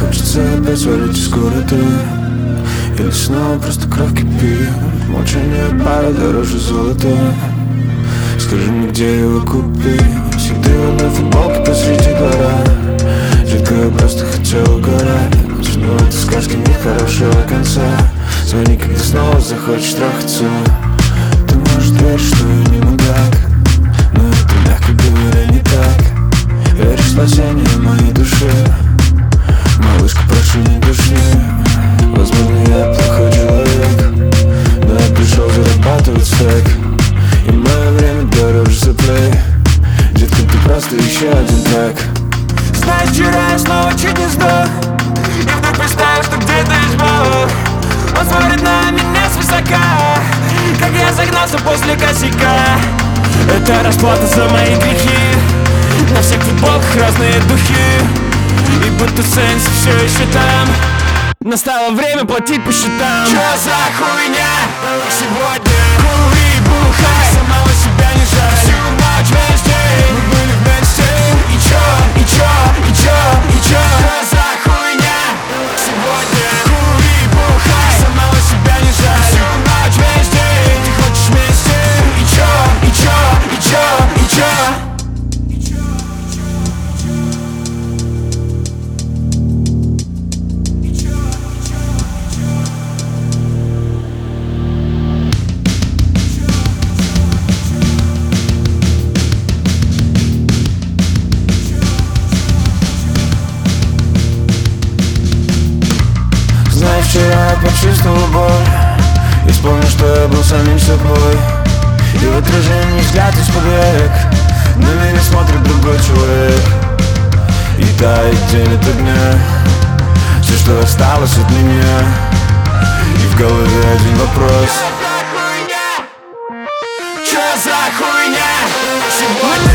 хочется опять свалить из города. Или снова просто кровь кипит. Молчание пара дороже золота. Скажи мне, где его купить? Всегда в одной футболке посреди двора. Редко я просто хотел угорать. Но в этой сказке нет хорошего конца. Звони, когда снова захочешь трахаться. Ты можешь верить, что я не мудак, но это, мягко говоря, не так. Веришь в спасение моей души. Малышка, прошу, не души. Возможно, я плохой человек, но я пришел зарабатывать стек. И мое время дороже за плей. Детка, ты просто еще один трек. Знаешь, вчера я снова чуть не сдох. И вдруг представил, что где-то есть Бог. Он смотрит на меня свысока, как я загнался после косяка. Это расплата за мои грехи. На всех футболках разные духи. И будто Сенс все еще там. Настало время платить по счетам. Чё за хуйня? Сегодня кури, бухай, самого себя не жаль. Всю ночь вместе мы были вместе. И чё, и чё, и чё, и чё? Чё за хуйня? Сегодня кури, бухай, самого себя не жаль. Всю ночь вместе ты хочешь вместе. И чё, и чё, и чё, и чё? Вчера я почувствовал боль и вспомнил, что я был самим собой. И в отражении взгляд из-под век на меня смотрит другой человек. И тает тень от огня, все, что осталось от меня. И в голове один вопрос: Чё за хуйня? Сегодня